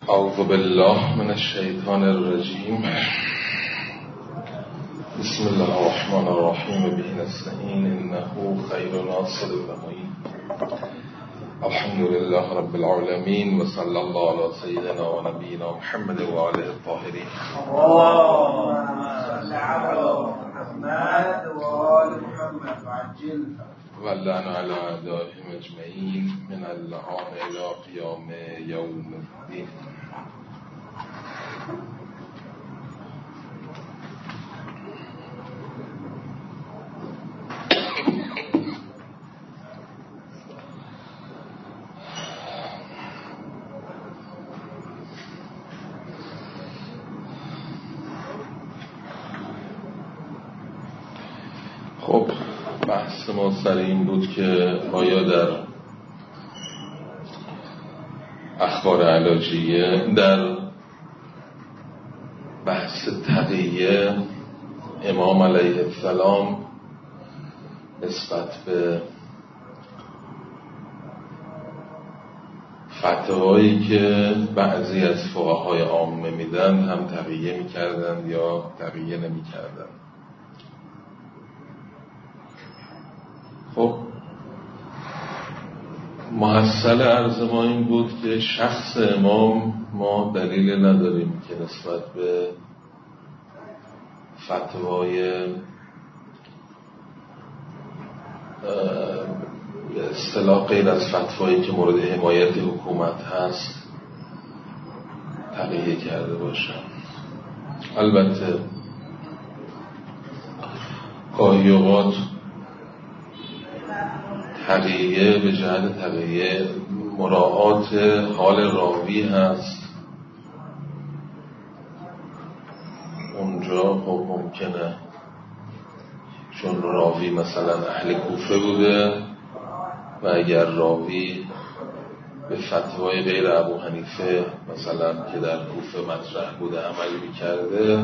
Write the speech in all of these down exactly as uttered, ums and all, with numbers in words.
اعوذ بالله من الشیطان الرجیم. بسم الله الرحمن الرحیم. به نستعین انه خیر ناصر و معین. الحمد لله رب العالمین و صلی الله علی سیدنا و نبینا محمد و آله الطاهرین. اللهم صل علی محمد و آل محمد وعجل و لعن علی اعدائهم اجمعین من الان الی قیام یوم الدین. خب بحث ما سر این بود که آیا در اخبار علاجیه در بحث تقیه امام علیه السلام نسبت به فتوایی که بعضی از فقهای عامه میدن هم تقیه میکردن یا تقیه نمیکردن. خب محصل عرض ما این بود که شخص امام ما دلیل نداریم که نسبت به فتوای به اصطلاح غیر از فتوایی که مورد حمایت حکومت هست تقیه کرده باشم. البته گاهی اوقات تقیه به جهت تقیه مراعات حال راوی هست. اونجا خب ممکنه چون راوی مثلا اهل کوفه بوده و اگر راوی به فتوای غیر ابو حنیفه مثلا که در کوفه مطرح بوده عمل میکرده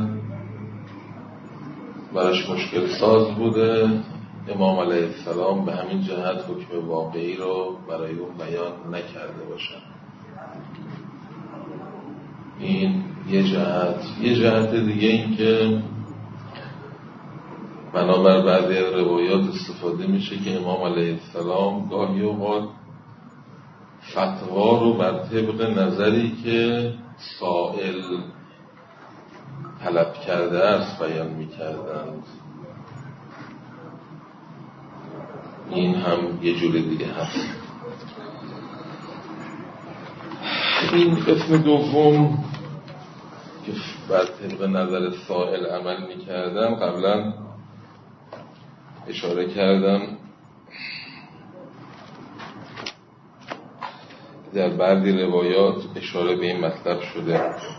براش مشکل ساز بوده، امام علیه السلام به همین جهت حکم واقعی رو برای اون بیان نکرده باشن. این یه جهت. یه جهت دیگه این که بنابر بعضی روایات استفاده میشه که امام علیه السلام گاهی اوقات فتوا رو بر طبق نظری که سائل طلب کرده است بیان میکردند. این هم یه جور دیگه هست. این قسم دوم که بر طبق نظر سائل عمل میکردن قبلا اشاره کردم در بعضی روایات اشاره به این مطلب شده.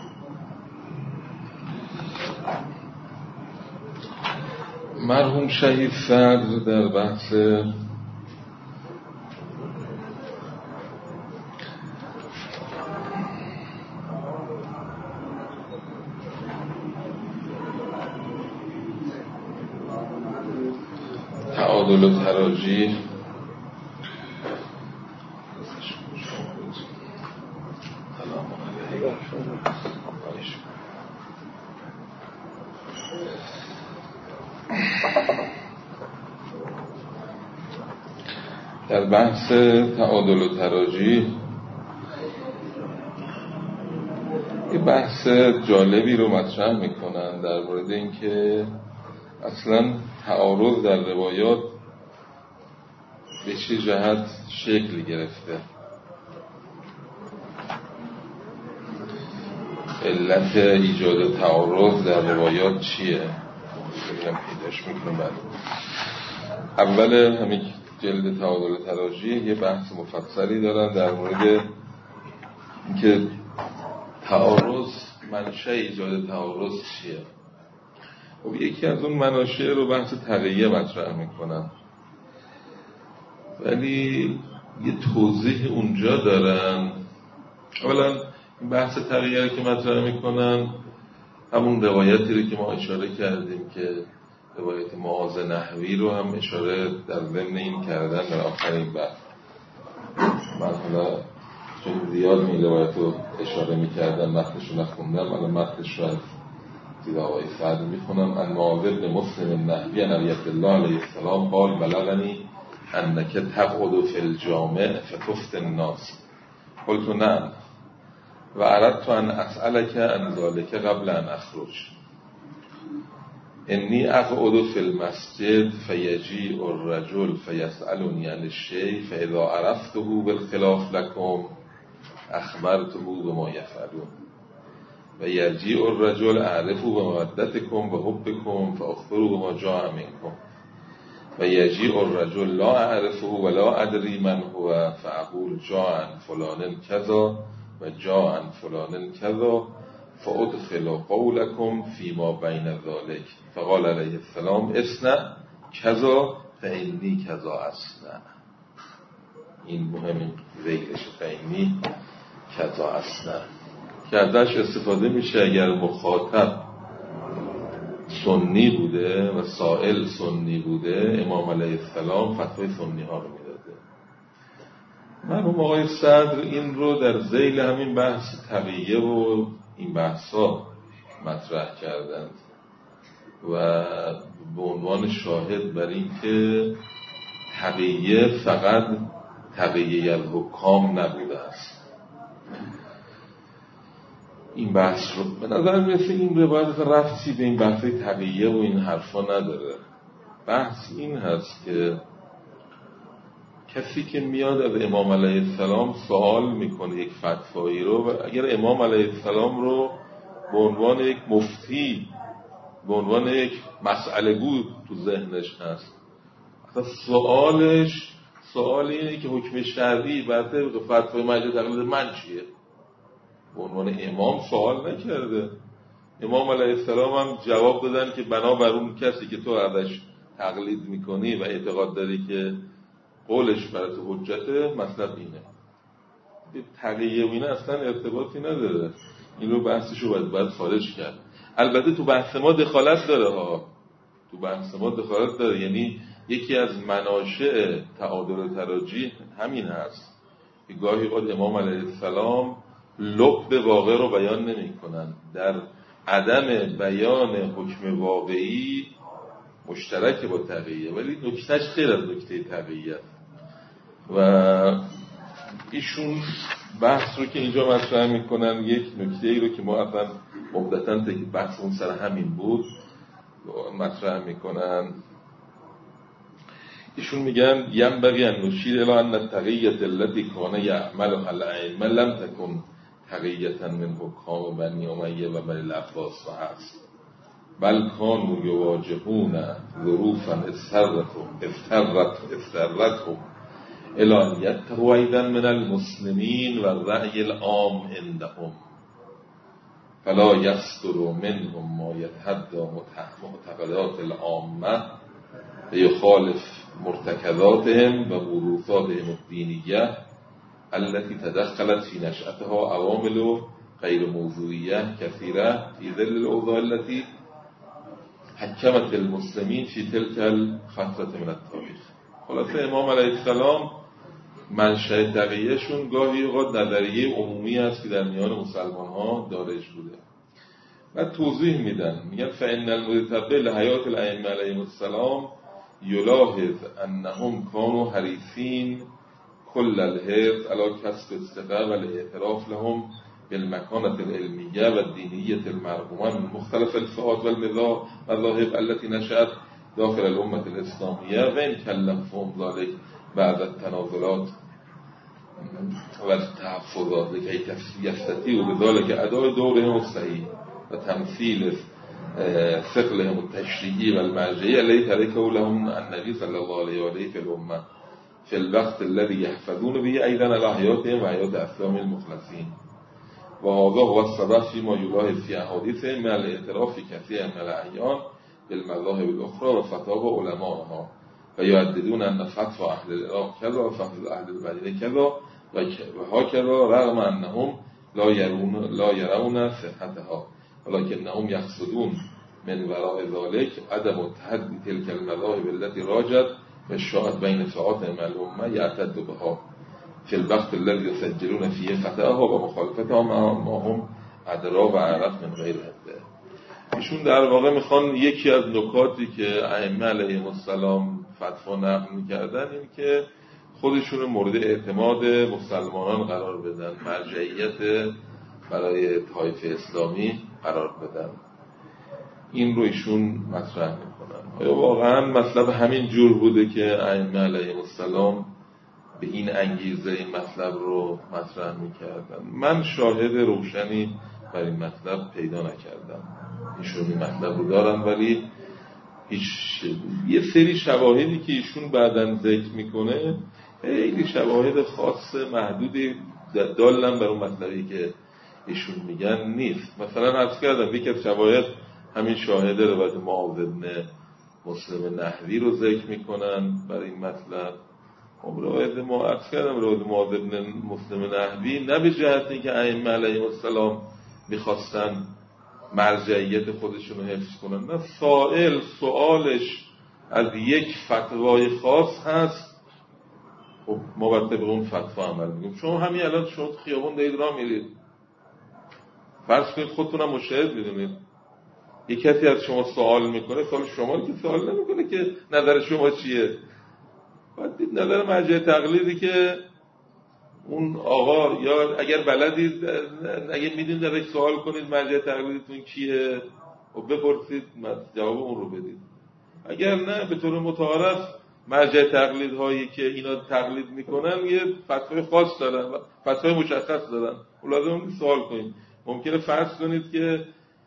مرحوم شهید صدر در بحث تعادل و تراجیح در بحث تعادل و تراجیح یه بحث جالبی رو مطرح میکنن در مورد اینکه اصلا تعارض در روایات به چه جهت شکل گرفته، علت ایجاد تعارض در روایات چیه. بگم پیداش میکنم. بعد اول همین جلد تعادل و تراجیح یه بحث مفصلی دارن در مورد اینکه تعارض، منشأ ایجاد تعارض چیه. خب یکی از اون مناشأ رو بحث تقیه مطرح میکنن، ولی یه توضیح اونجا دارن. اولا این بحث تقیه که مطرح میکنن همون روایتی رو که ما اشاره کردیم که روایت معاذ نحوی رو هم اشاره در ضمن این کردن در آخرین بحث. من حالا چون زیاد این روایت رو اشاره میکردن متنش رو نخوندم، الان متنش رو از دید آقای سعد میخونم. ان معاذ بن مسلم نحوی عن ابی عبدالله علیه السلام قال بلغنی انک تقعد فی الجامع فتفتی الناس قلت نعم و اردت ان اسألک عن ذلک قبل ان اخرج انی اقعد فی المسجد فیجیء الرجل فیسألنی عن الشیء فاذا عرفته بالخلاف لکم اخبرته بما یفعلون و یرجیء الرجل اعرفه بمودتکم و حبکم فاخبره بما جاء منکم و یجیء الرجل لا اعرفه ولا ادری من هو فاقول جاء عن فلان کذا و جاء عن فلان کذا فادخل قولکم فیما بین ذلک فقال علیه السلام اصنع کذا فانی کذا اصنع. این مهم ذکرش فانی کذا اصنع که ازش استفاده میشه اگر مخاطب سنی بوده و سائل سنی بوده. امام علیه السلام فتوای سنی ها رو میداده. مرحوم آقای صدر این رو در ذیل همین بحث تقیه و این بحثا مطرح کردند و به عنوان شاهد بر این که تقیه فقط تقیه الحکام نبوده است. این بحث رو به نظر میرسه این روایت رفتی به این بحث تقیه و این حرفا نداره. بحث این هست که کسی که میاد از امام علیه السلام سوال میکنه یک فتوایی رو و اگر امام علیه السلام رو به عنوان یک مفتی به عنوان یک مسئله گو تو ذهنش هست، اصلا سوالش سوال اینه که حکم شرعی بعد فتوای مجلس تقلید من چیه؟ به عنوان امام سوال نکرده. امام علیه السلام هم جواب دادن که بنابر اون کسی که تو ازش تقلید میکنی و اعتقاد داری که قولش برای تو حجته، مطلب اینه. تقیه و اینه اصلا ارتباطی نداره. این رو بحثشو باید باید خارج کرد. البته تو بحث ما دخالت داره ها، تو بحث ما دخالت داره. یعنی یکی از مناشأ تعادل تراجیح همین هست که گاهی اوقات امام علیه السلام لب واقع رو بیان نمی کنن. در عدم بیان حکم واقعی مشترک با تقیه، ولی نکتهش خیر از نکته تقیه. و ایشون بحث رو که اینجا مطرح میکنن، یک نکته ای رو که ما اصلا مبدتاً بحث اون سر همین بود مطرح میکنن. ایشون میگن ینبغی ان نشیر الی ان التقیة التي کان یعملها الائمه لم تکن تقیة من حکام بنی امیه و بنی العباس و حفص بل کانوا یواجهون ظروفا اضطرتهم اضطرتهم الی ان یتقوا ایضا من المسلمین و الرأی العام عندهم فلا یصدر منهم ما یتحدى معتقدات العامه یخالف مرتکزاتهم و موروثاتهم الدینیه التي تدخلت في نشأتها عوامل غیر موضوعیه کثیره في ظل الاوضاع التي حکمت المسلمین فی تلك الفترة من التاریخ. خلاصه امام علیه السلام منشأ تقیهشون گاهی اوقات نظریه عمومی است که در میان مسلمان ها دارج بوده. و توضیح میدن، میگن فإن المتتبع لحیات الائمه علیهم السلام یلاحظ انهم كانوا حریصین کل الحرص على کسب الثقة والاعتراف لهم بالمكانة العلمية والدينية المرغوبة من مختلف الفئات والمذاهب التي نشأت داخل الأمة الإسلامية وإن كلفهم ذلك بعد التنازلات والتحفظات لكي يستطيعوا بذلك أداء دورهم الصحيح وتمثيل ثقلهم التشريعي والمرجعي الذي تركه لهم النبي صلى الله عليه وآله في الأمة في الوقت الذي يحفظون به أيضا على حياتهم وحياة أسلام المخلصين. وهذا هو السبب فيما يلاحظ في أحاديثهم مع الاعتراف في كثير من الأحيان بالمذاهب الأخرى وفتاوى علمائها ويعددون أن فتوى أهل العراق كذا وفتوى أهل المدينة كذا وهكذا رغم أنهم لا يرون لا يرون صحتها ولكنهم يقصدون من وراء ذلك عدم التحدي تلك المذاهب التي راجت والشاهد بين فئات الأمة يعتد بها فی الوقت الذی یسجلون فیه خطأها و مخالفتها ما هم ادرا و اعرف من غیر هده. ایشون در واقع میخوان یکی از نکاتی که ائمه علیهم السلام فتوا نقل میکردن این که خودشون مورد اعتماد مسلمانان قرار بدن، مرجعیت برای طایفه اسلامی قرار بدن. این رو ایشون مطرح میکنن. آیا واقعا مطلب همین جور بوده که ائمه علیهم السلام به این انگیزه این مطلب رو مطرح میکردن؟ من شاهد روشنی بر این مطلب پیدا نکردم. ایشون این مطلب رو دارن ولی هیچ یه سری شواهدی که ایشون بعداً ذکر میکنه خیلی شواهد خاص محدودی دالن بر اون مطلبی که ایشون میگن نیست. مثلا عرض کردم یکی از شواهد همین شاهد روایت معاذ بن مسلم نحوی رو ذکر میکنن برای این مطلب. روایت ما عرض کردم روایت معاذ بن مسلم نحوی نه به جهتی که ائمه علیهم السلام میخواستن مرجعیت خودشون رو حفظ کنن، نه، سائل سوالش از یک فتوای خاص هست، خب ما باید به اون فتوا عمل میکنیم. شما همین الان شما خیابون دارید راه میرید، فرض کنید خودتون هم مشاهد میدونید یک کسی از شما سوال میکنه، سوال شما که سوال نمیکنه که نظر شما چیه، باید دید نظر مرجع تقلیدی که اون آقا، یا اگر بلدید اگر میدونید ازش سوال کنید مرجع تقلیدتون کیه و بپرسید جواب اون رو بدید. اگر نه به طور متعارف مرجع تقلیدهایی که اینا تقلید میکنن یه فتوای خاص دارن و فتوای مشخص دارن، لازم سوال کنید. ممکنه فرض کنید که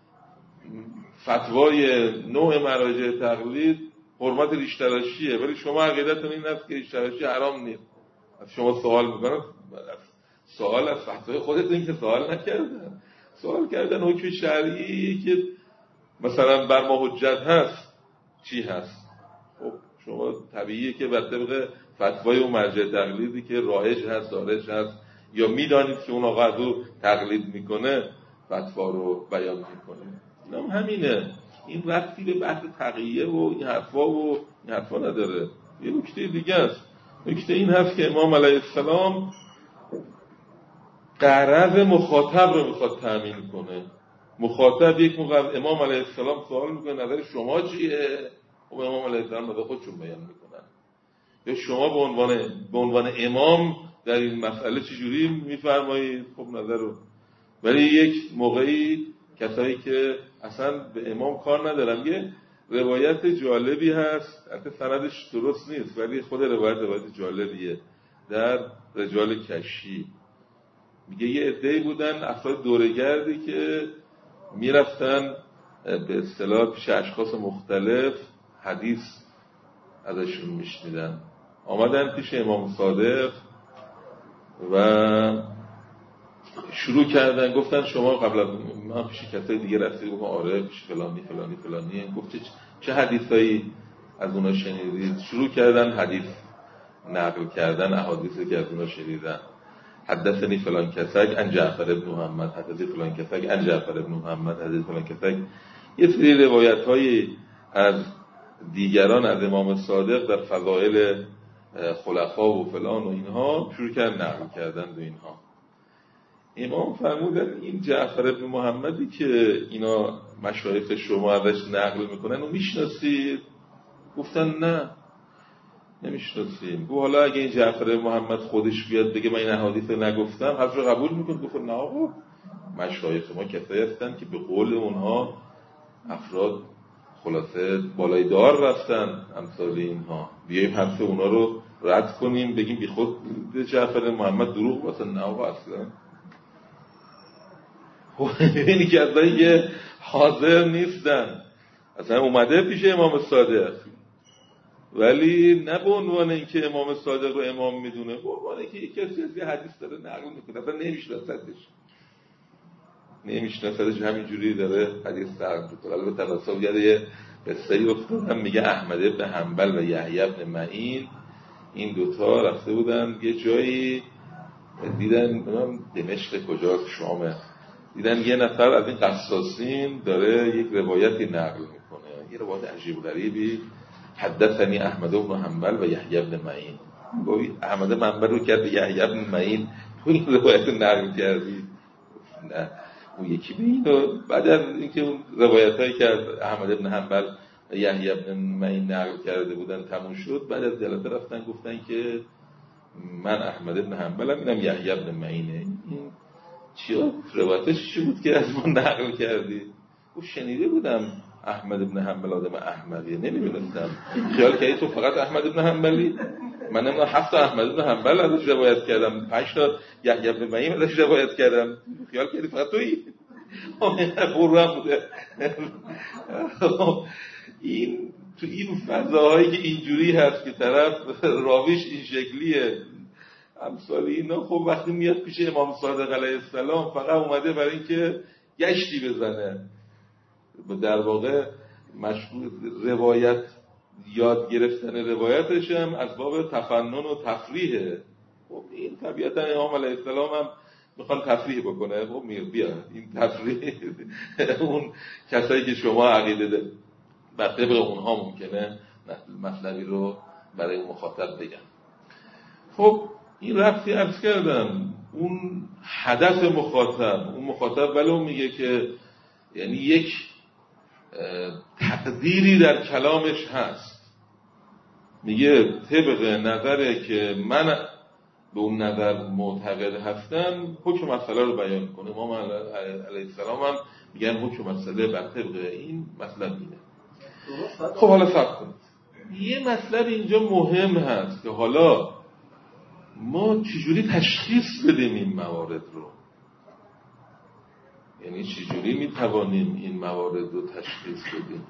فتوای نوع مراجع تقلید حرمت ریش تراشیه ولی شما عقیدتون این است که ریش تراشی حرام نیست. از شما سوال میکنن، سوال از فتوای خودتون که سوال نکردن، سوال کردن حکم شرعی که مثلا بر ما حجت هست چی هست. خب شما طبیعیه که بر طبق فتوای اون مرجع تقلیدی که رایج هست دارج هست یا میدانید که اون آقا از او تقلید میکنه فتوا رو بیان میکنه. این هم همینه، این ربطی به بحث تقیه و این حرفا و این حرفا نداره. یه نکته دیگه است، نکته این هست که امام علیه السلام غرض مخاطب رو میخواد تأمین کنه. مخاطب یک موقع امام علیه السلام سوال میکنه نظر شما چیه، و امام علیه السلام نظر خودشون بیان میکنن. یا شما به عنوان به عنوان امام در این مسئله چجوری میفرمایید، خب نظر رو. ولی یک موقعی کسایی که اصلا به امام کار ندارن، یه روایت جالبی هست، البته سندش درست نیست ولی خود روایت روایت جالبیه در رجال کشی. میگه یه عده‌ای بودن افراد دوره‌گردی که میرفتن به اصطلاح پیش اشخاص مختلف حدیث ازشون میشنیدن. آمدن پیش امام صادق و شروع کردن گفتن شما قبل از من پیش کسای دیگه رفتید؟ گفتم آره پیش فلانی فلانی فلانی. گفت چه حدیثایی از اونا شنیدید؟ شروع کردن حدیث نقل کردن احادیثی که از اونا شنیدن. حدثنی فلان کسک عن جعفر ابن محمد، حدثنی فلان کسک عن جعفر ابن محمد، حدثنی فلان کسک. یه سری روایت‌هایی از دیگران از امام صادق در فضائل خلفا و فلان و اینها شروع کردن نقل کردن به اینها. امام فرمودن این جعفر ابن محمدی که اینا مشایخ شما ازش نقل میکنن و میشناسید؟ گفتن نه نمیشناسیم. گفت حالا اگه این جعفر ابن محمد خودش بیاد بگه من این احادیث نگفتم حرف رو قبول میکنه؟ گفت نه آقا، مشایخ ما کسایی هستن که به قول اونها افراد خلاصه بالای دار رفتن امثال اینها، بیاییم حرف اونا رو رد کنیم بگیم بی خود جعفر محمد دروغ واسه نه آقا اصلا. اینی که اصلا یه حاضر نیستن، اصلا اومده پیش امام صادق ولی نه به عنوان اینکه امام صادق رو امام میدونه، به عنوان اینکه یک کسی از یه حدیث داره نقل میکنه، اصلا نمیشناسدش نمیشناسدش همینجوری داره حدیث نقل میکنه. البته تناسب یاد یه قصه‌ای افتادم، میگه احمد ابن حنبل و یحیی ابن معین این دوتا رفته بودن یه جایی، دیدن دمشق کجاست شامه، دیدن یه نفر از این قصاصین داره یک روایتی نقل میکنه، یه روایت عجیب غریبی، حدثنی احمد بن حنبل و یحیی بن معین. گویی احمد منبل رو کرد یحیی بن معین تو این روایت رو نقل کردی؟ نه اون یکی به اینو بعد از اینکه اون روایت هایی که احمد بن حنبل و یحیی بن معین نقل کرده بودن تموم شد، بعد از جلسه رفتن گفتن که من احمد بن حنبلم، اینم یحیی بن معینه. این چیا روایتش چی بود که از ما نقل کردی؟ او شنیده بودم احمد بن حنبل آدم احمدیه، نمیدونستم. خیال کردی تو فقط احمد بن حنبلی؟ من نمیدونم هفت تا احمد بن حنبل ازش روایت کردم، پنج تا یحیی بن معین ازش روایت کردم، خیال کردی فقط تویی؟ قربان بوده. این تو این فضاهایی که اینجوری هست که طرف راویش این شکلیه، امثال اینا، خب وقتی میاد پیش امام صادق علیه السلام فقط اومده برای اینکه گشتی بزنه، در واقع مشغول روایت یاد گرفتن روایتش هم از باب تفنن و تفریحه. خب این طبیعتا امام علیه السلام هم میخوان تفریح بکنه، خب میگه بیا این تفریح اون کسایی که شما عقیده ده بر طبق اونها ممکنه مطلبی رو برای مخاطب بگن. خب این رفتی عرض کردم اون هدف مخاطب، اون مخاطب ولو میگه که یعنی یک تقدیری در کلامش هست، میگه طبق نظره که من به اون نظر معتقد هستم حکم مسئله رو بیان کنه. امام علیه السلام هم میگن حکم مسئله بر طبق این مطلب اینه. خب حالا فکر کنید یه مطلب اینجا مهم هست که حالا ما چجوری تشخیص بدیم این موارد رو، یعنی چجوری میتوانیم این موارد رو تشخیص بدیم.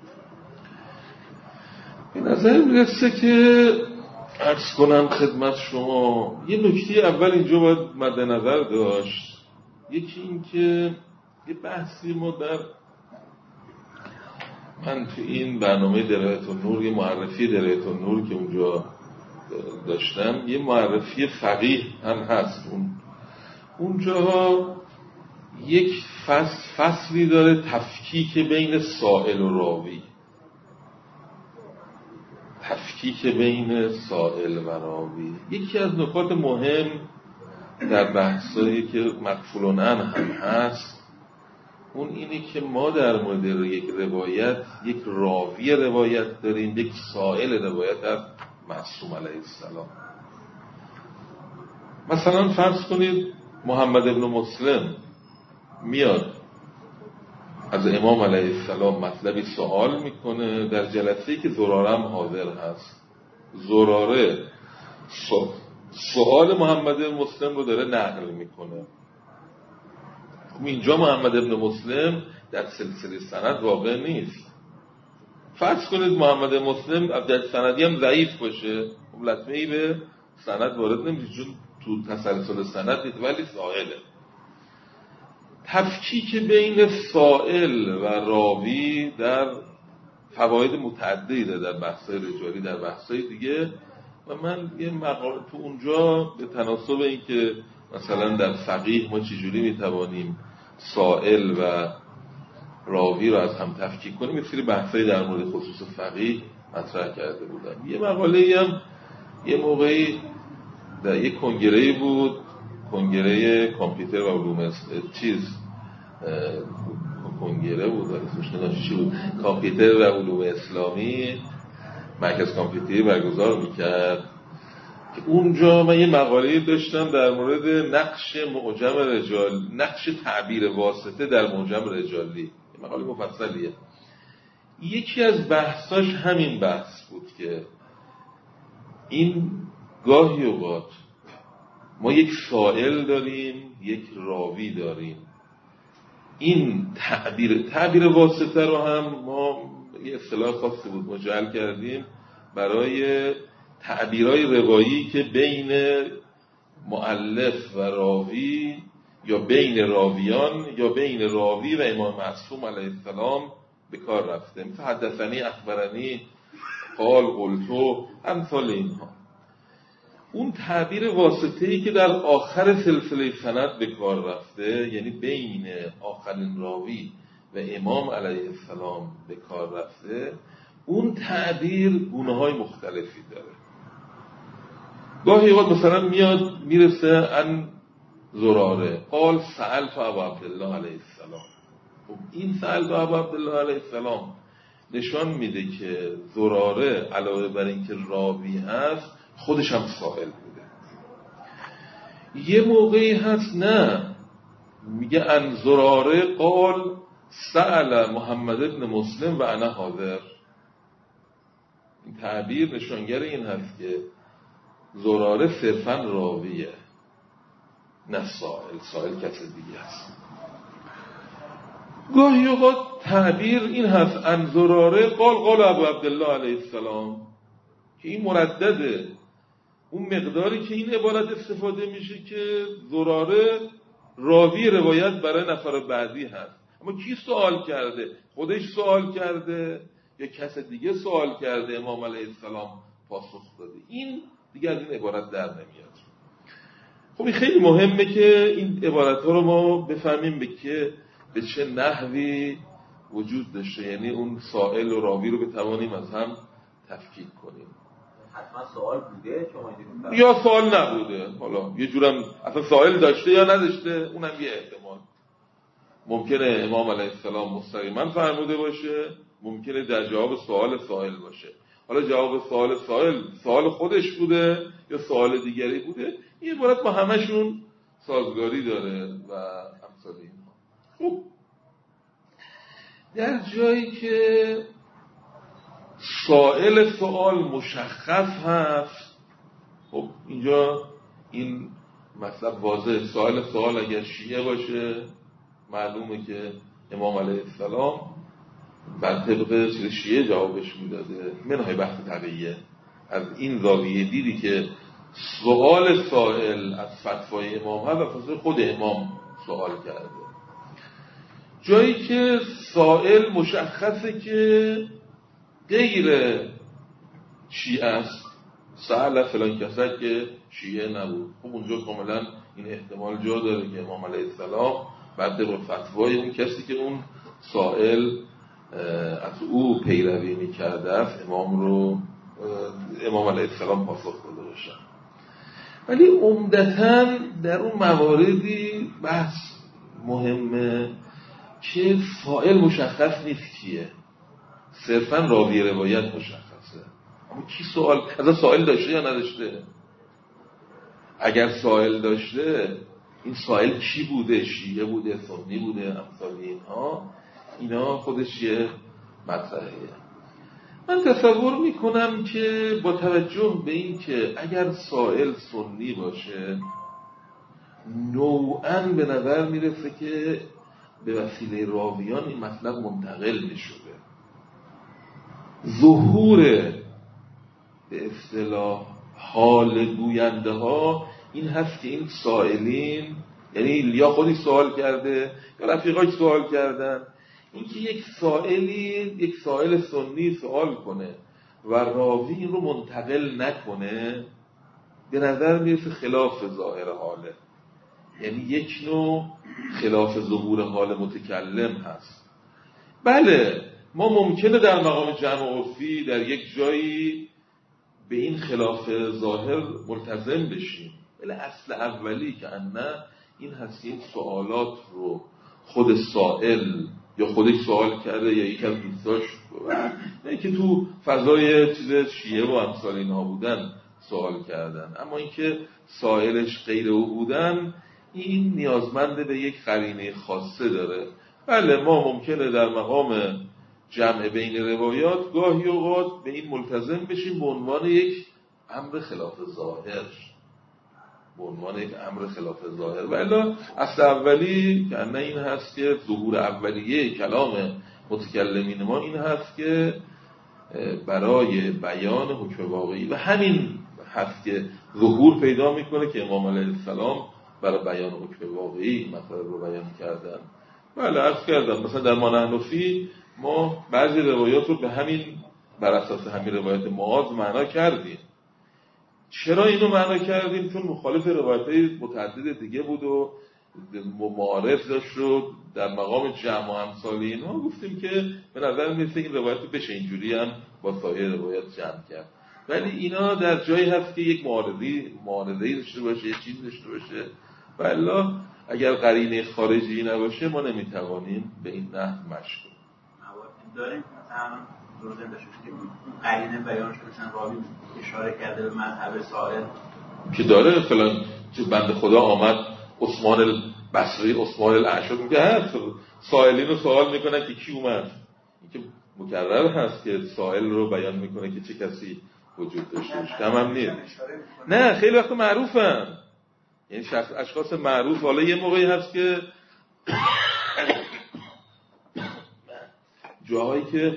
به نظر میرسه که عرض کنم خدمت شما یه نکته اول اینجا باید مد نظر داشت. یکی این که یه بحثی ما در من تو این برنامه درایت النور یه معرفی درایت النور که اونجا داشتم یه معرفی فقیه هم هست، اون اونجا یک فصل فصلی داره تفکیک بین سائل و راوی، تفکیک بین سائل و راوی. یکی از نکات مهم در بحثایی که مقفولون عنه هم هست اون اینه که ما در مورد یک روایت یک راوی روایت داریم، یک سائل روایت از معصوم علیه السلام. مثلا فرض کنید محمد ابن مسلم میاد از امام علیه السلام مطلبی سوال میکنه در جلسه‌ای که زراره هم حاضر هست. زراره سوال محمد ابن مسلم رو داره نقل میکنه. اینجا محمد ابن مسلم در سلسله سند واقع نیست. فرض کنید محمد ابن مسلم در سندی هم ضعیف باشه، لطمه‌ای به سند وارد نمیشه چون تو تسلسل سند نیست، ولی سائله. تفکیک بین سائل و راوی در فواید متعددی داره در بحث‌های رجالی، در بحث‌های دیگه. و من یه مقاله تو اونجا به تناسب این که مثلا در فقیه ما چجوری میتوانیم سائل و راوی رو از هم تفکیک کنیم، یه سری بحثایی در مورد خصوص فقیه مطرح کرده بودم. یه مقاله‌ای هم یه موقعی در یه کنگره‌ای بود، کنگره کامپیوتر و علوم چیز کنگره بود، اسمش نمیدونم چی بود، کامپیوتر و علوم اسلامی مرکز کامپیوتری برگزار میکرد که اونجا من یه مقاله داشتم در مورد نقش معجم رجال، نقش تعبیر واسطه در معجم رجالی، یه مقاله مفصلیه. یکی از بحثاش همین بحث بود که این گاهی اوقات ما یک سائل داریم، یک راوی داریم. این تعبیر تعبیر واسطه رو هم ما یه اصطلاح خاصی بود مجعل کردیم برای تعبیرهای روایی که بین مؤلف و راوی یا بین راویان یا بین راوی و امام معصوم علیه السلام به کار رفته، مثل حدثنی، اخبرنی، قال، قلتو، امثال اینها. اون تعبیر واسطه‌ای که در آخر سلسله سند به کار رفته، یعنی بین آخرین راوی و امام علیه السلام به کار رفته، اون تعبیر گونه‌های مختلفی داره. گاهی وقت مثلا میاد میرسه ان زراره قال سألت ابا عبدالله علیه السلام. خب این سألت ابا عبدالله علیه السلام نشان میده که زراره علاوه بر اینکه راوی هست خودش هم سائل بوده. یه موقعی هست نه، میگه ان زراره قال سأل محمد ابن مسلم و انا حاضر. این تعبیر نشانگر این هست که زراره صرفا راویه نه سائل، سائل کسی دیگه است. گاهی اوقات تعبیر این هست ان زراره قال قال ابو عبدالله علیه السلام که این مردده، اون مقداری که این عبارت استفاده میشه که زراره راوی روایت برای نفر بعدی هست. اما کی سوال کرده؟ خودش سوال کرده یا کس دیگه سوال کرده امام علیه السلام پاسخ داده؟ این دیگه از این عبارت در نمیاد. خب این خیلی مهمه که این عبارت ها رو ما بفهمیم به که به چه نحوی وجود داشته، یعنی اون سائل و راوی رو بتوانیم از هم تفکیک کنیم. حتما سوال بوده شما یا سوال نبوده، حالا یه جورم اصلا سوال داشته یا نداشته، اونم یه احتمال. ممکنه امام علیه السلام مستقیما فرموده باشه، ممکنه در جواب سوال سائل باشه. حالا جواب سوال سائل سوال خودش بوده یا سوال دیگری بوده، این عبارت با همشون سازگاری داره و امثال اینها. خب در جایی که سائل سوال مشخص هست، خب اینجا این مطلب واضح. سائل سوال اگر شیعه باشه معلومه که امام علیه السلام بر طبق چیز شیعه جوابش میداده. منهای بحث طبیعیه از این زاویه دیدی که سوال سائل از فتوای امام هست و خود امام سوال کرده. جایی که سائل مشخصه که غیر شیعه است، سأل فلان کسا که شیعه نبود، خب اونجا کاملا این احتمال جا داره که امام علیه السلام بعد طبق فتوای اون کسی که اون سائل از او پیروی میکرده است امام رو امام علیه السلام پاسخ داده باشن. ولی عمدتاً در اون مواردی بحث مهمه که سائل مشخص نیست کیه، صرفاً راوی روایت مشخصه. اما کی سوال از سائل داشته یا نداشته؟ اگر سائل داشته این سائل کی بوده؟ شیعه بوده، سنی بوده، امثال اینها، اینا خودش یه مطرحیه. من تصور میکنم که با توجه به این که اگر سائل سنی باشه نوعاً به نظر میرسه که به وسیله راویان این مطلب منتقل میشده. ظهور به اصطلاح حال گوینده ها این هست که این سائلین، یعنی یا خودی سوال کرده یا رفیقاش سوال کردن، اینکه یک سائلی یک سائل سنی سوال کنه و راوی این رو منتقل نکنه به نظر میرسه خلاف ظاهر حاله، یعنی یک نوع خلاف ظهور حال متکلم هست. بله ما ممکنه در مقام جمع عرفی در یک جایی به این خلاف ظاهر ملتزم بشیم، ولی اصل اولی که نه این هست این سوالات رو خود سائل یا خودش سوال کرده یا یک از دوستاش نه که تو فضای چیز شیعه و امثال اینها بودن سوال کردن، اما اینکه سائلش غیر او بودن این نیازمند به یک قرینه خاصه داره. بله ما ممکنه در مقام جمع بین روایات گاهی اوقات به این ملتزم بشیم به عنوان یک امر خلاف ظاهر، به عنوان یک امر خلاف ظاهر، ولی اصل اولی که نه این هست که ظهور اولیه کلام متکلمین ما این هست که برای بیان حکم واقعی و همین هست که ظهور پیدا میکنه که امام علیه السلام برای بیان حکم واقعی مطلب رو بیان کردن. بله عرض کردم مثلا در ما نحنفی ما بعضی روایات رو به همین بر اساس همین روایت معاذ معنا کردیم. چرا اینو معنا کردیم؟ چون مخالف روایت‌های متعدد دیگه بود و معارف داشت و در مقام جمع و امثال اینها گفتیم که به نظر میرسه این روایت بشه اینجوری هم با سایر روایت جمع کرد. ولی اینا در جایی هست که یک معارضی معارضه‌ای داشته باشه، یه چیز داشته باشه و الا اگر قرینه خارجی نباشه ما نمیتوانیم به این نحو مشی کنیم. داریم مثلا روزن داشته که قرینه بیان شده مثلا راوی اشاره کرده به مذهب سائل که داره فلان چه بنده خدا آمد عثمان البصری عثمان الاعشار میگه هست سائلین رو سوال میکنن که کی اومد، این که مکرر هست که سائل رو بیان میکنه که چه کسی وجود داشته باشه، کم هم نیست. نه خیلی وقت معروفن، یعنی شخص اشخاص معروف. حالا یه موقعی هست که جاهایی که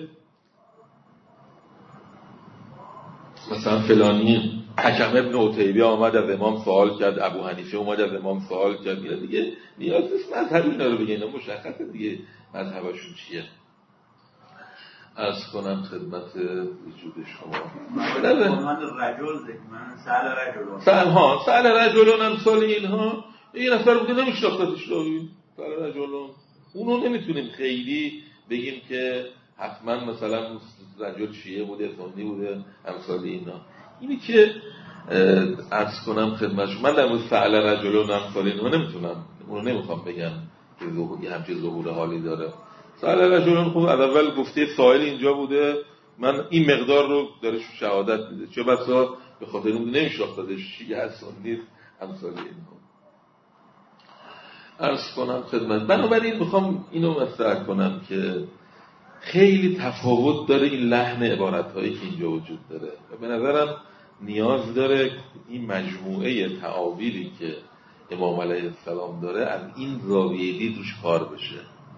مثلا فلانی حکم ابن عتیبه آمد از امام سوال کرد، ابو حنیفه اومد از امام سوال کرد، اینا دیگه نیاز نیست مذهبی اینا رو بگه، اینا مشخصه دیگه مذهبشون چیه. عرض کنم خدمت وجود شما من رجل من سأل رجلون سأل ها سأل رجلون امثال اینها، این نفر بوده نمیشناختش راوی سأل رجلون، اونو نمیتونیم خیلی بگیم که حتما مثلا رجل شیعه بوده سنی بوده امثال اینا. اینی که عرض کنم خدمت شما من در مورد سأل رجلون امثال اینها نمیتونم، اونو نمیخوام بگم که یه همچین ظهور حالی داره. سأل رجلون خب از اول گفته سائل اینجا بوده، من این مقدار رو درش شهادت میده، چه بسا به خاطر اون نمیشناختش چی هست نیست امثال اینها. عرض کنم خدمت بنابراین میخوام اینو مطرح کنم که خیلی تفاوت داره این لحن عبارت‌هایی که اینجا وجود داره و به نظرم نیاز داره این مجموعه تعابیری که امام علیه السلام داره از این زاویه دید روش کار بشه،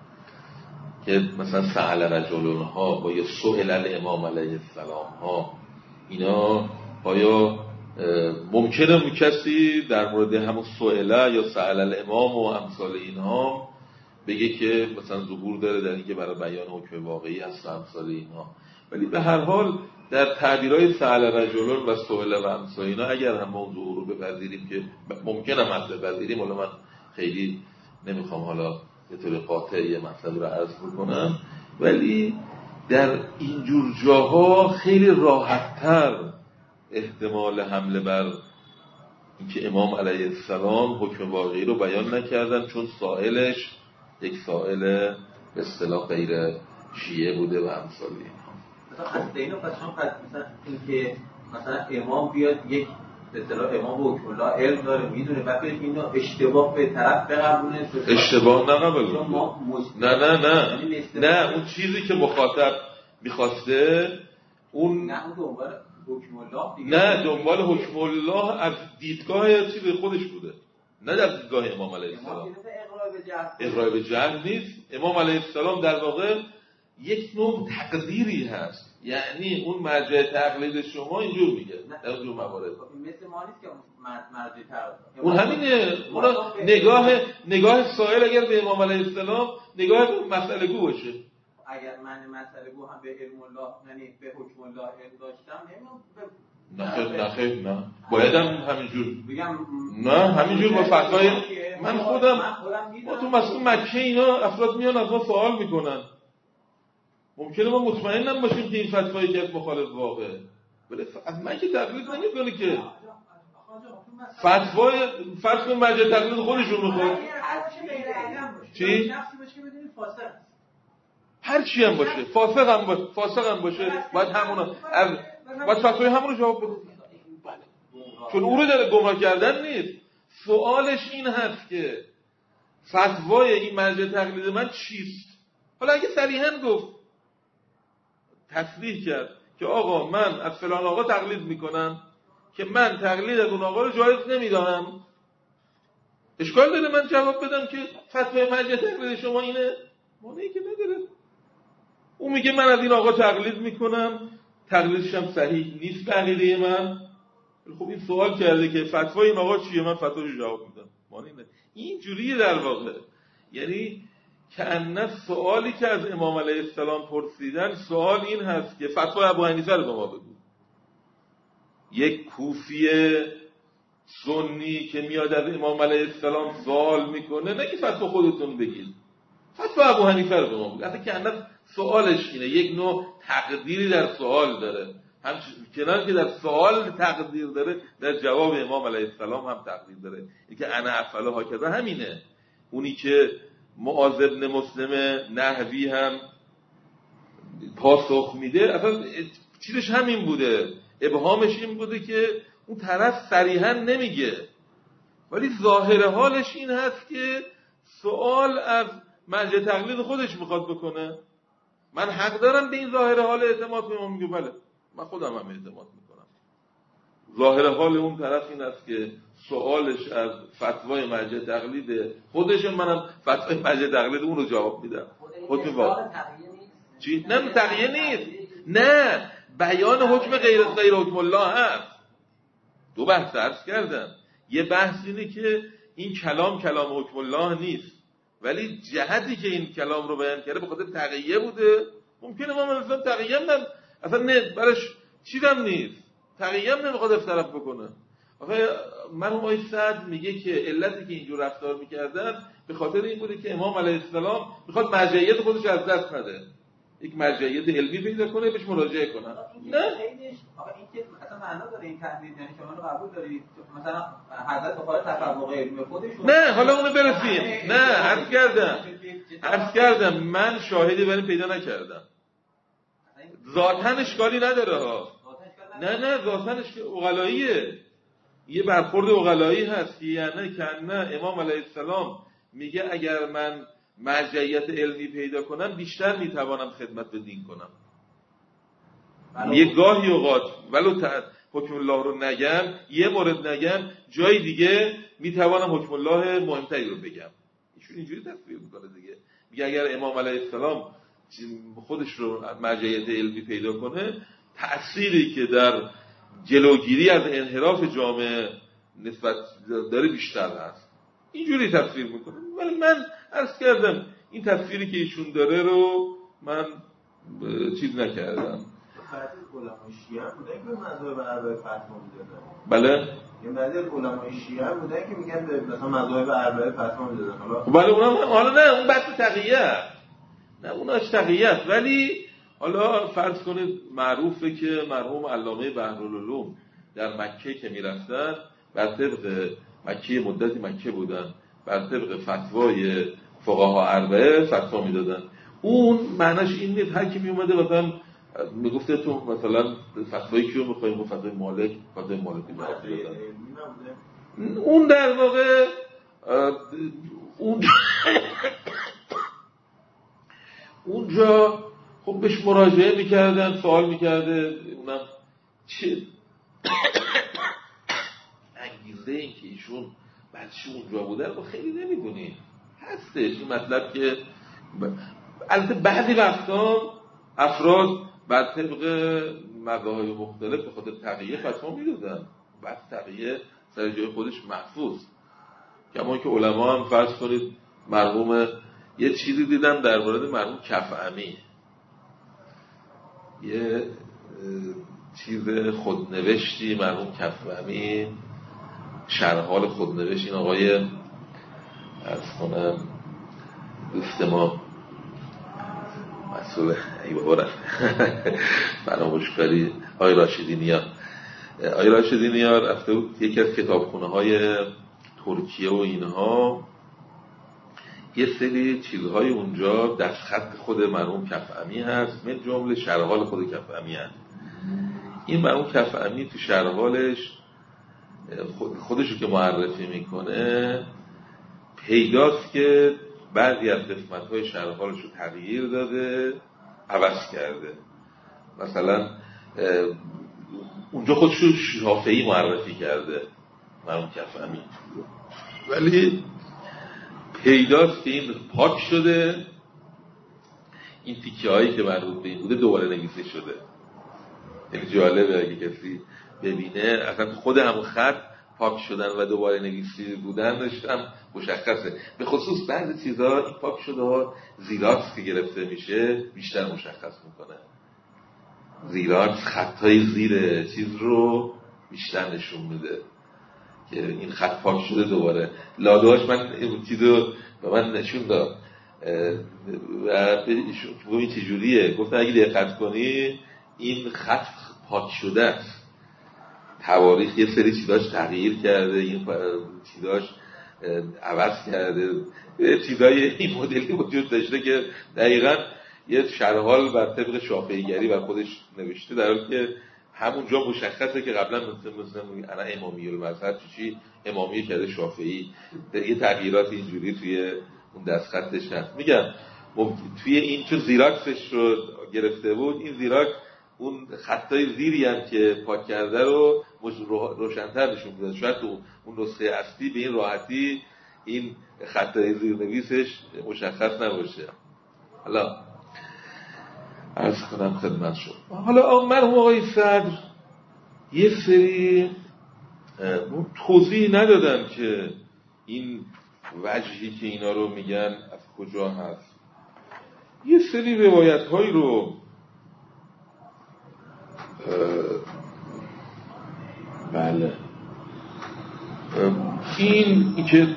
که مثلا سأل رجلون ها با یا سئل الامام علیه السلام ها، اینا آیا ممکنه کسی در مورد همون سئل یا سأل الامام و امثال اینها بگه که مثلا ظهور داره در اینکه برای بیان حکم واقعی هست و امثال اینها، ولی به هر حال در تعبیرهای سأل رجلون و سئل و امثال اینا اگر هم ما ظهور رو بپذیریم که ممکنه هم بپذیریم، حالا من خیلی نمیخوام حالا یه طور قاطع یه مطلب رو عرض بکنم، ولی در اینجور جاها خیلی راحت‌تر احتمال حمله بر اینکه امام علیه السلام حکم واقعی رو بیان نکردن چون سائلش یک سائل به اصطلاح غیر شیعه بوده و امثال اینها. مثلا از اینو پس شما پس مثلا اینکه مثلا امام بیاد یک به اصطلاح امام و حکم الله علم داره میدونه و ببینید اینو اشتباه به طرف بقبونه، اشتباه نه قبول نه نه نه نه اون چیزی که مخاطب میخواسته اون نه اون دنبال حکم الله دیگه، نه دنبال حکم الله از دیدگاه چیز خودش بوده، نه در دیدگاه امام علیه السلام. اقرار به جهل نیست. امام علیه السلام در واقع یک نوع تقدیری هست، یعنی اون مرجع تقلید شما اینجور میگه در اونجور موارد مثل ما نیست که مرجع تقلید اون همینه، اون نگاه نگاه سائل اگر به امام علیه السلام نگاه به مسئله گو باشه، اگر من مسئله گو هم به علم الله یعنی به حکم الله علم داشتم نه خیر نه خیر نه باید هم همینجور بگم نه همینجور با فتوای من خودم ما تو مسئله مکه اینا افراد میان از ما سوال میکنن، ممکنه ما مطمئن نباشیم که این فتوایی که از مخالف واقعه، ولی از من که تقلید نمیکنه که فتوای فرض کن مرجع تقلید خودشون میخواد چی؟ هر چی هم باشه فاسق هم باشه فاسق هم باشه باید همونا باید فتوای همونو جواب بده، چون او رو داره گمراه کردن نیست. سوالش این هست که فتوای این مرجع تقلید من چیست؟ حالا اگه صریحاً گفت تصریح کرد که آقا من از فلان آقا تقلید میکنم که من تقلید از اون آقا رو جایز نمیدانم، اشکال داره من جواب بدم که فتوای مرجع تقلید شما اینه؟ مانعی که نداره. اون میگه من از این آقا تقلید میکنم، تقلیدش هم صحیح نیست به عقیده من، خب این سوال کرده که فتوای این آقا چیه، من فتواشو جواب میدم، مانعی نداره. این جوریه در واقع، یعنی کأن سوالی که از امام علیه السلام پرسیدن سوال این هست که فتوای ابو حنیفه رو به ما بگو. یک کوفی سنی که میاد از امام علیه السلام سوال میکنه نه که فتوا خودتون بگید، فتوا ابو حنیفه رو به ما بگو. اصلا کأن سوالش اینه، یک نوع تقدیری در سوال داره، هم کنار که در سوال تقدیر داره، در جواب امام علیه السلام هم تقدیر داره. اینکه انا افعل هکذا همینه. اونی که معاذ بن مسلم نحوی هم پاسخ میده اصلا چیزش همین بوده، ابهامش این بوده که اون طرف صریحا نمیگه، ولی ظاهر حالش این هست که سوال از مرجع تقلید خودش میخواد بکنه. من حق دارم به این ظاهر حال اعتماد کنم؟ میگه بله من خودم هم اعتماد میکنم. ظاهر حال اون طرف این است که سوالش از فتوای مرجع تقلید خودش، منم فتوای مرجع تقلید اون رو جواب میدم. حکم واقع چی؟ نه تقیه نیست، نه بیان حکم غیر غیر حکم الله هست. دو بحث عرض کردم. یه بحث اینه که این کلام کلام حکم الله نیست، ولی جهتی که این کلام رو بیان کرده به خاطر تقیه بوده. ممکنه ما مثلا تقیه هم اصلا نه براش چیزم نیست، تقیه هم نمیخواد افتراق بکنه. آخه مرحوم آقای سعد میگه که علتی که اینجور رفتار میکردن به خاطر این بوده که امام علیه السلام میخواد مرجعیت خودش از دست نده، یک مرجعیت علمی پیدا کنه بهش مراجعه کنه. نه آقا این که اصلا معنا داره این تحلیل، یعنی شما رو قبول دارید مثلا حضرت بخاری تفوق علمی خودشون؟ نه حالا اونو برسیم. نه عرض کردم عرض کردم من شاهدی برای پیدا نکردم. ذاتاً اشکالی نداره ها. نه نه ذاتاً اشکال عقلاییه، یه برخورد عقلایی هست. یعنی که نه امام علیه السلام میگه اگر من مرجعیت علمی پیدا کنم بیشتر میتوانم خدمت به دین کنم. یه گاهی اوقات ولو حکم الله رو نگم، یه مورد نگم، جای دیگه میتوانم حکم الله مهمتری رو بگم. ایشون اینجوری تصویر میکنه دیگه. میگه اگر امام علیه السلام خودش رو مرجعیت علمی پیدا کنه، تأثیری که در جلوگیری از انحراف جامعه نسبت داره بیشتر هست. اینجوری تصویر میکنه. ولی من عرض کردم این تصویری که ایشون داره رو من چیز نکردم. بعضی علمای شیعه بودن که به مذاهب اربعه فتوا میدادن. بله. یه بعضی علمای شیعه بودن که میگن مثلا مذاهب اربعه فتوا میدادن. حالا ولی اونها حالا نه اون بحث تقیه. نه اوناش تقیه است، ولی حالا فرض کنید معروفه که مرحوم علامه بحرالعلوم در مکه که میرفتن بر طبق مکه مدتی مکه بودن، بر طبق فتوای فقها اربعه فتوا میدادن. اون معناش این نیست هر کی می اومده مثلا میگفته تو مثلا فتوایی کیو میخوایم، فتوای مالک، فتوای مالکی میدادن. اون در واقع اون اونجا خب بهش مراجعه میکردن، سوال میکرده، اونم چه انگیزه این که ایشون بعدش اونجا بوده رو خیلی نمیدونی هستش این مطلب که ب... البته بعضی وقتا افراد بر طبق مذاهب مختلف به خاطر تقیه فتوا میدادن، بعد تقیه سر جای خودش محفوظ. کما که علما هم فرض کنید مرحوم یه چیزی دیدم در مورد مرحوم کفعمی، یه چیز خودنوشتی مرحوم کفعمی، شرح حال خودنوشت این آقای از کنم دوست ما مسئول ای بابا رفت فراموشکاری آقای راشدی نیار آقای راشدی نیار رفته بود یکی از کتابخونه های ترکیه و اینها، یه سری چیزهای اونجا دستخط خود مرحوم کفعمی هست، من جمله شرح حال خود کفعمی هست. این مرحوم کفعمی تو شرح حالش خودشو که معرفی میکنه پیداست که بعضی از قسمت‌های شرح حالش رو تغییر داده، عوض کرده. مثلا اونجا خودشو شافعی معرفی کرده مرحوم کفعمی، ولی پیداست که این پاک شده، این تیکه هایی که مربوط به این بوده دوباره نویسه شده. یعنی جالبه اگه کسی ببینه اصلا خود همون خط پاک شدن و دوباره نویسی بودنش هم مشخصه. به خصوص بعضی چیزها این پاک شده ها زیراکس که گرفته میشه بیشتر مشخص میکنه. زیراکس خطای زیر چیز رو بیشتر نشون میده که این خط پاک شده دوباره. لادهاش من این چیزو به من نشون داد و این چجوریه گفتن اگه دقت کنی این خط پاک شده است. تواریخ یه سری چیزاش تغییر کرده، این چیزاش عوض کرده، چیزای این مدلی وجود داشته که دقیقاً یه شرحال بر طبق شافعیگری بر خودش نوشته، در حالی که همونجا مشخصه که قبلا مثل مثل انا امامی المذهب چی امامی کرده شافعی، یه تغییرات اینجوری توی اون دستخطش هست. میگم توی این چون زیراکسش رو گرفته بود، این زیراکس اون خطای زیری هم که پاک کرده رو روشن‌تر نشون میده. شاید تو اون نسخه اصلی به این راحتی این خطای زیرنویسش مشخص نباشه. حالا عرض کنم خدمت شد. حالا مرحوم آقای صدر یه سری توضیح ندادن که این وجهی که اینا رو میگن از کجا هست. یه سری روایت هایی رو بله این این که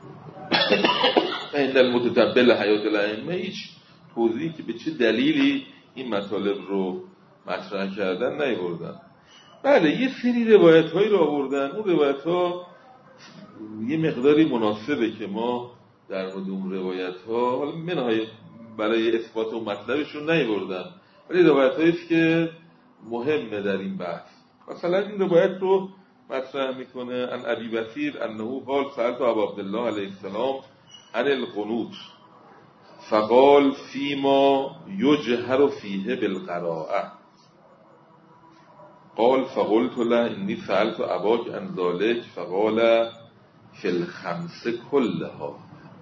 عند المتتبل حیات الائمه هیچ توضیحی که به چه دلیلی این مطالب رو مطرح کردن نیاوردن. بله یه سری روایت هایی رو آوردن، اون روایت ها یه مقداری مناسبه که ما در مورد اون روایت ها حالا منهای برای اثبات و مطلبشون نیاوردن، ولی روایت هایی است که مهمه در این بحث. مثلا این روایت رو مطرح میکنه ان ابی بصیر انه قال سألت ابا عبدالله علیه السلام عن القنوت فقال فيما يجهر فيه بالقراءة قال فقلت له إني سألت أباك عن ذلك فقال في الخمس كلها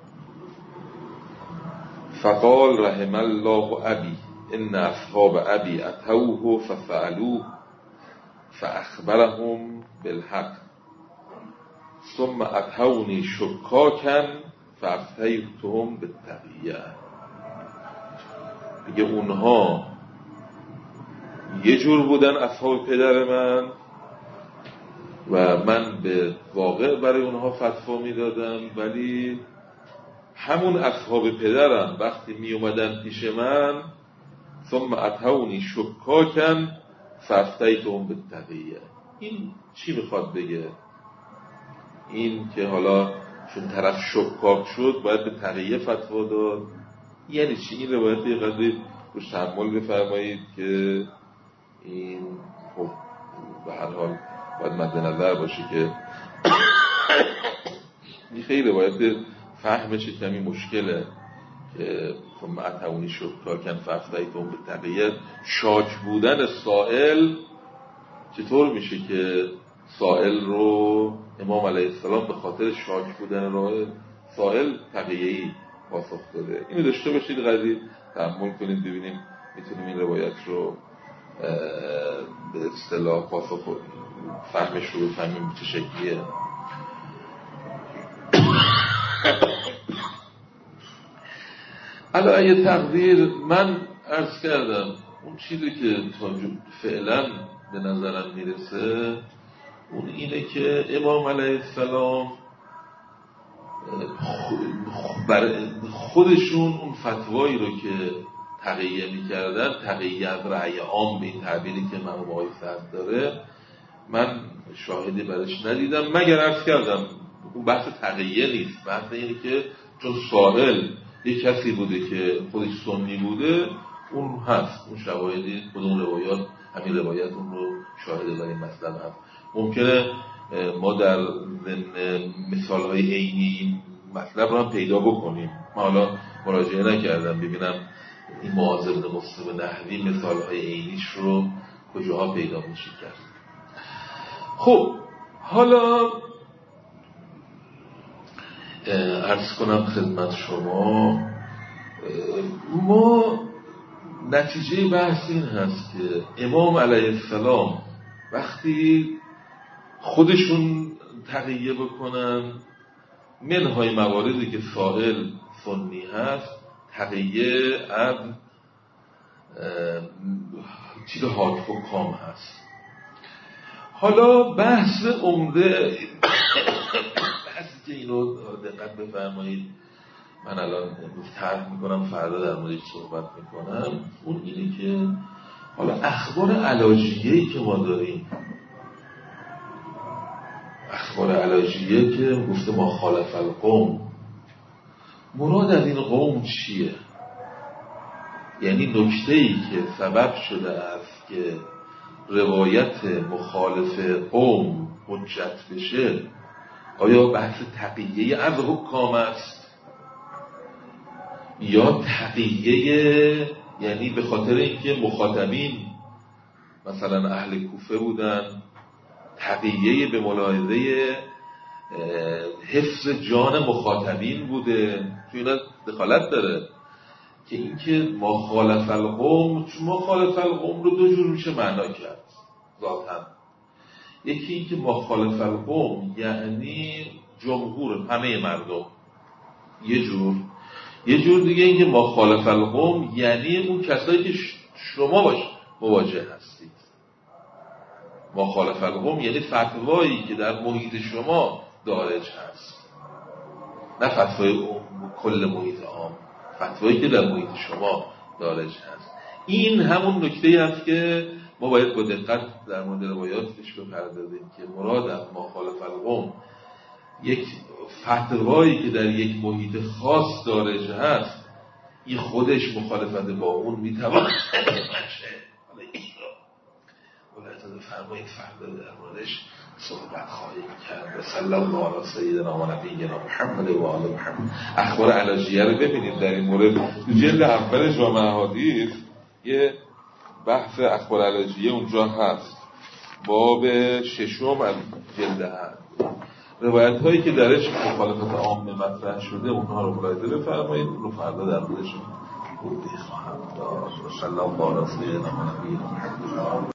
فقال رحم الله أبي إن أصحاب أبي أتوه فسألوه فأخبرهم بالحق ثم أتوني شكاكا فافتیتهم بالتقیه. میگه اونها یه جور بودن اصحاب پدر من و من به واقع برای اونها فتوا میدادم، ولی همون اصحاب پدرم وقتی می اومدن پیش من ثم اتونی شکاکن فافتیتهم بالتقیه. این چی میخواد بگه؟ این که حالا چون طرف شکاک شد باید به تقیه فتوا داد، یعنی چی؟ این روایت یه قدری روش تحمل بفرمایید که این خب به هر حال باید مد نظر باشه که این خیلی روایت فهمش کمی مشکله که ثم اتونی شکاکن فافتیتهم بالتقیه. شاک بودن سائل چطور میشه که سائل رو امام علیه السلام به خاطر شاک بودن راه سائل تقیه‌ای پاسخ داده؟ اینو داشته باشید، قضیه تأمل کنید ببینیم میتونیم این روایت رو به اصطلاح پاسخ فهمش رو بفهمیم چه شکلیه. علی ای تقدیر من عرض کردم اون چیزی که فعلا به نظرم میرسه اون اینه که امام علیه السلام خودشون اون فتوایی رو که تقیه میکردن، تقیه از رأی عام به این تعبیری که مرحوم آقای صدر داره، من شاهدی برش ندیدم، مگر عرض کردم اون بحث تقیه نیست، بحث اینه که چون سائل یک کسی بوده که خودش سنی بوده اون هست، اون شواهدی کدوم روایات همین روایت اون رو شاهده برای مسئله هست. ممکنه ما در مثال‌های عینی مطلب رو هم پیدا بکنیم. ما حالا مراجعه نکردم ببینم این معاذ بن مسلم نحوی مثال‌های عینیش رو کجاها پیدا میشه کرد. خب حالا عرض کنم خدمت شما، ما نتیجه بحث این هست که امام علیه السلام وقتی خودشون تقیه بکنن منهای مواردی که سائل سنی هست تقیه از چیز حاکم و کام هست. حالا بحث عمده بحثی که اینو دقت بفرمایید من الان امروز طرح میکنم فردا در موردش صحبت میکنم، اون اینه که حالا اخبار علاجیه‌ای که ما داریم، اخبار علاجیه که گفته ما خالف القوم، مراد از این قوم چیه؟ یعنی نکته‌ای که سبب شده است که روایت مخالف قوم حجت بشه، آیا بحث تقیه از حکام است یا تقیه، یعنی به خاطر اینکه مخاطبین مثلا اهل کوفه بودن، تقیه به ملاحظه حفظ جان مخاطبین بوده، تو اینا دخالت داره که اینکه ما خالف القوم، چون ما خالف القوم رو دو جور میشه معنا کرد ذاتاً. یکی اینکه ما خالف القوم یعنی جمهور همه مردم، یه جور. یه جور دیگه اینکه ما خالف القوم یعنی اون کسایی که شما باش مواجه هستید. ما خالف القوم یعنی فتوایی که در محیط شما دارج هست، نه فتوای کل محیط عام، فتوایی که در محیط شما دارج هست. این همون نکته‌ای است که ما باید با دقت در مورد روایاتش بپردازیم که مراد از ما خالف القوم یک فتوایی که در یک محیط خاص دارج هست، این خودش مخالفت با اون میتواند باشه. ولایت فرمایید فردا در موردش صحبت خواهیم کرد. صلی الله علی سیدنا و نبینا محمد و آل محمد. اخبار علاجیه رو ببینید در این مورد تو جلد اول جامع احادیث یه بحث اخبار علاجیه اونجا هست، باب ششم از جلد هست، روایت هایی که درش مخالفت عامه مطرح شده اونها رو ملاحظه بفرمایید، رو فردا در موردش توضیح خواهم داد. صلی الله علی سیدنا و نبینا محمد.